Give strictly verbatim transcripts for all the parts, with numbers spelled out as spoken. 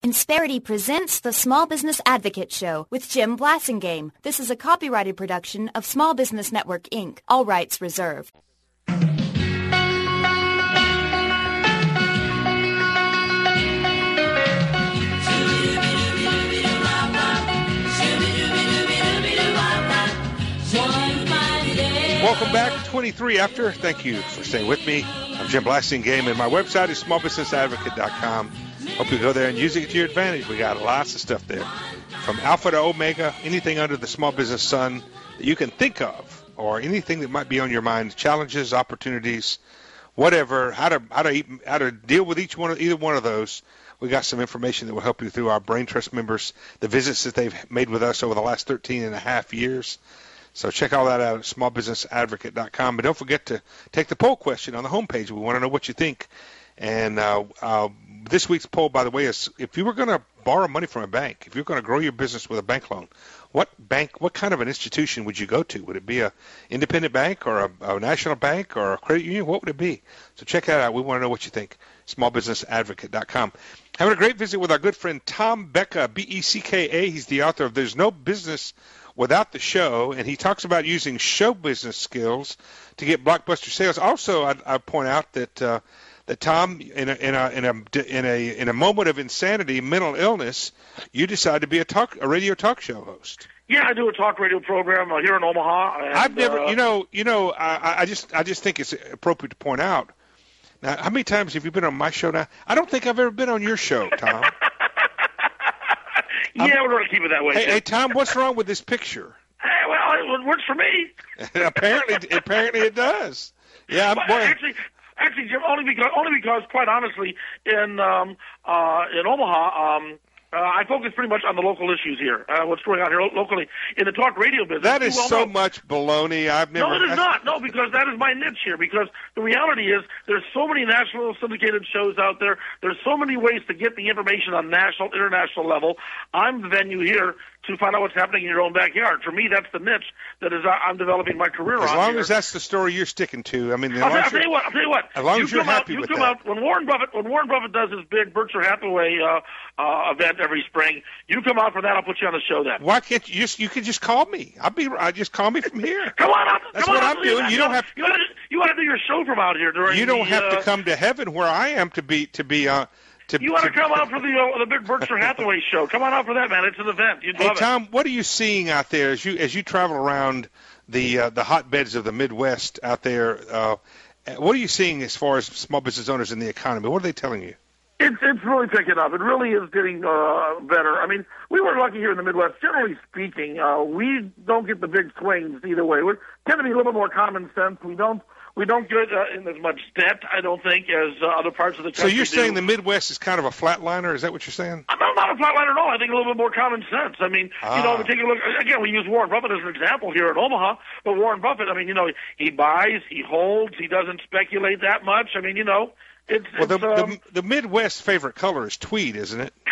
Insperity presents the Small Business Advocate Show with Jim Blasingame. This is a copyrighted production of Small Business Network, Incorporated. All rights reserved. Welcome back to twenty-three After. Thank you for staying with me. I'm Jim Blasingame, and my website is small business advocate dot com. Hope you go there and use it to your advantage. We got lots of stuff there, from Alpha to Omega, anything under the small business sun that you can think of, or anything that might be on your mind, challenges, opportunities, whatever, how to how to how to deal with each one of either one of those. We got some information that will help you through our Brain Trust members, the visits that they've made with us over the last thirteen and a half years. So check all that out at small business advocate dot com. But don't forget to take the poll question on the homepage. We want to know what you think. And uh, uh, this week's poll, by the way, is if you were going to borrow money from a bank, if you're going to grow your business with a bank loan, what bank, what kind of an institution would you go to? Would it be a independent bank or a, a national bank or a credit union? What would it be? So check that out. We want to know what you think. small business advocate dot com. Having a great visit with our good friend Tom Becka, B E C K A. He's the author of There's No Business Without the Show, and he talks about using show business skills to get blockbuster sales. Also, I, I point out that uh, that Tom, in a, in a in a in a in a moment of insanity, mental illness, you decided to be a talk a radio talk show host. Yeah, I do a talk radio program uh, here in Omaha. And, I've never, uh, you know, you know, I, I just I just think it's appropriate to point out. Now, how many times have you been on my show now? I don't think I've ever been on your show, Tom. Yeah, I'm, we're going to keep it that way. Hey, hey, Tom, what's wrong with this picture? Hey, well, it works for me. apparently, apparently it does. Yeah, well, boy. actually, actually, Jim, only because, only because, quite honestly, in um, uh, in Omaha, um, uh, I focus pretty much on the local issues here. Uh, what's going on here lo- locally in the talk radio business? That is well so know. much baloney. I've never. No, it is not. No, because that is my niche here. Because the reality is, there's so many national syndicated shows out there. There's so many ways to get the information on national, international level. I'm the venue here to find out what's happening in your own backyard. For me, that's the niche that is I'm developing my career on. As long here. as that's the story you're sticking to. I mean, I'll, I'll tell you what. I'll tell you what. As long you as you're come happy out, you with come that. Out, when Warren Buffett, when Warren Buffett does his big Berkshire Hathaway uh, uh, event every spring, you come out for that. I'll put you on the show then. Why can't you just? You can just call me. I'll be. I just call me from here. Come on up. That's come what on I'm up, doing. You don't have. You want to. You want to do your show from out here during. You don't the, have uh, to come to heaven where I am to be. To be. Uh, to, you want to to, come out for the uh, the big Berkshire Hathaway show? Come on out for that, man. It's an event. You'd hey love Tom, what are you seeing out there as you as you travel around the uh, the hotbeds of the Midwest out there? Uh, what are you seeing as far as small business owners in the economy? What are they telling you? It's it's really picking up. It really is getting uh, better. I mean, we were lucky here in the Midwest. Generally speaking, uh, we don't get the big swings either way. We tend to be a little bit more common sense. We don't we don't get uh, in as much debt, I don't think, as uh, other parts of the country. So you're do. saying the Midwest is kind of a flatliner? Is that what you're saying? I'm not, not a flatliner at all. I think a little bit more common sense. I mean, ah. you know, we take a look. Again, we use Warren Buffett as an example here in Omaha. But Warren Buffett, I mean, you know, he buys, he holds, he doesn't speculate that much. I mean, you know. It's, well, it's, the, um, the the Midwest favorite color is tweed, isn't it?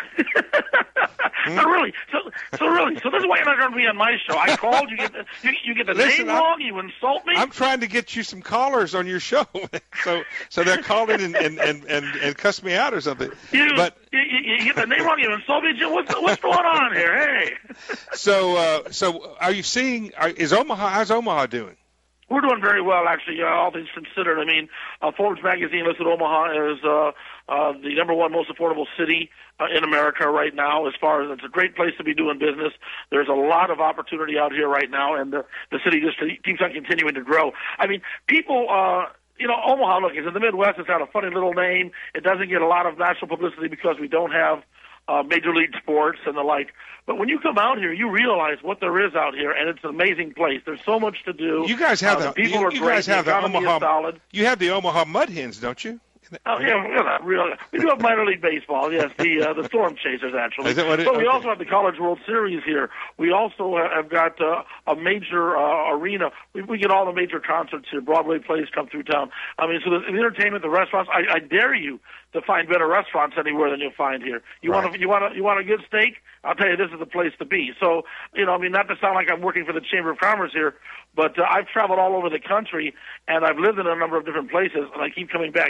hmm? So really, so so really, so this is why you're not going to be on my show. I called, you get the you, you get the Listen, name I'm, wrong, you insult me. I'm trying to get you some callers on your show, so so they're calling and and, and, and and cuss me out or something. You, but you, you, you get the name wrong, you insult me. What's what's going on here? Hey. So uh, so are you seeing? Are, is Omaha? How's Omaha doing? We're doing very well, actually, uh, all things considered. I mean, uh, Forbes magazine listed Omaha as uh, uh, the number one most affordable city uh, in America right now. As far as it's a great place to be doing business, there's a lot of opportunity out here right now, and the, the city just keeps on continuing to grow. I mean, people. Uh, You know, Omaha, look, it's in the Midwest. It's got a funny little name. It doesn't get a lot of national publicity because we don't have uh, major league sports and the like. But when you come out here, you realize what there is out here, and it's an amazing place. There's so much to do. You guys have uh, the, the people you, are you great. guys have the the economy Omaha. is solid. You have the Omaha Mud Hens, don't you? Oh yeah, we're not really. We do have minor league baseball. Yes, the uh, the Storm Chasers actually. Is that what it, but we okay. also have the College World Series here. We also have got uh, a major uh, arena. We, we get all the major concerts here. Broadway plays come through town. I mean, so the, the entertainment, the restaurants. I, I dare you to find better restaurants anywhere than you'll find here. You right. want to, you want to, you want a good steak? I'll tell you, this is the place to be. So, you know, I mean, not to sound like I'm working for the Chamber of Commerce here, but uh, I've traveled all over the country and I've lived in a number of different places, and I keep coming back here because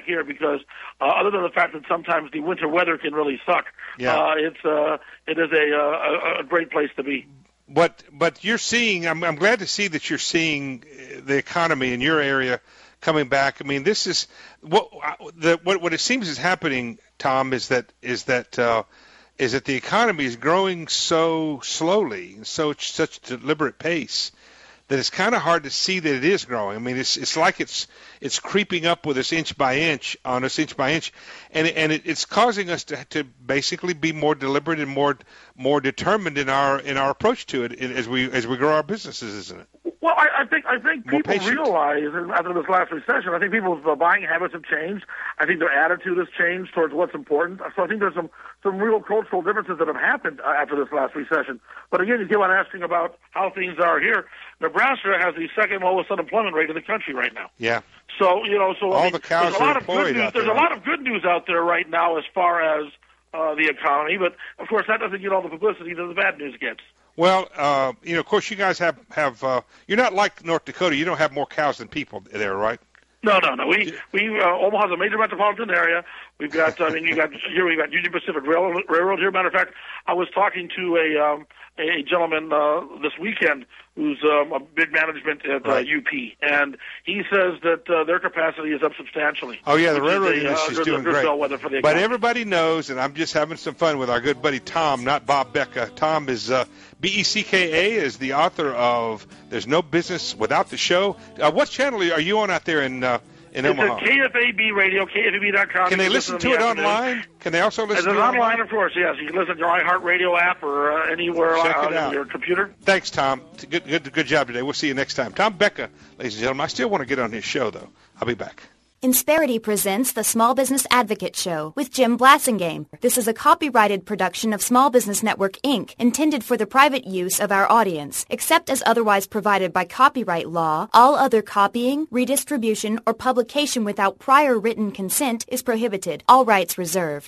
because uh, other than the fact that sometimes the winter weather can really suck, yeah. uh, it's uh, it is a, a a great place to be. But but you're seeing. I'm I'm glad to see that you're seeing the economy in your area coming back. I mean, this is what the what what it seems is happening, Tom, is that is that uh, is that the economy is growing so slowly and so such deliberate pace that it's kind of hard to see that it is growing. I mean, it's it's like it's it's creeping up with us inch by inch on us inch by inch, and and it, it's causing us to to basically be more deliberate and more more determined in our in our approach to it as we as we grow our businesses, isn't it? Well, I, I think I think More people patient. realize after this last recession, I think people's uh, buying habits have changed. I think their attitude has changed towards what's important. So I think there's some some real cultural differences that have happened uh, after this last recession. But again, you keep on asking about how things are here. Nebraska has the second lowest unemployment rate in the country right now. Yeah. So you know, so all I mean, the cows there's a lot are of good employed news. out There's there. a lot of good news out there right now as far as uh, the economy. But of course, that doesn't get all the publicity that the bad news gets. Well, uh, you know, of course, you guys have have. Uh, you're not like North Dakota. You don't have more cows than people there, right? No, no, no. We we uh, Omaha's a major metropolitan area. We've got. I mean, you got here. We got Union Pacific Railroad, Railroad here. Matter of fact, I was talking to a um, a gentleman uh, this weekend who's um, a big management at uh, right. U P, and he says that uh, their capacity is up substantially. Oh yeah, the which railroad is a, industry is uh, doing good great. bellwether for the But economy. everybody knows, and I'm just having some fun with our good buddy Tom, not Bob Becca. Tom is uh, B E C K A is the author of "There's No Business Without the Show." Uh, what channel are you on out there in uh, in it's Omaha? It's K F A B radio, K F A B dot com. Can they listen to it online? Can they also listen to it online? online? Of course, yes. You can listen to your iHeartRadio app or uh, anywhere Check on it out. your computer. Thanks, Tom. Good, good, good job today. We'll see you next time. Tom Becca, ladies and gentlemen. I still want to get on his show, though. I'll be back. Insperity presents the Small Business Advocate Show with Jim Blassingame. This is a copyrighted production of Small Business Network, Incorporated, intended for the private use of our audience. Except as otherwise provided by copyright law, all other copying, redistribution, or publication without prior written consent is prohibited. All rights reserved.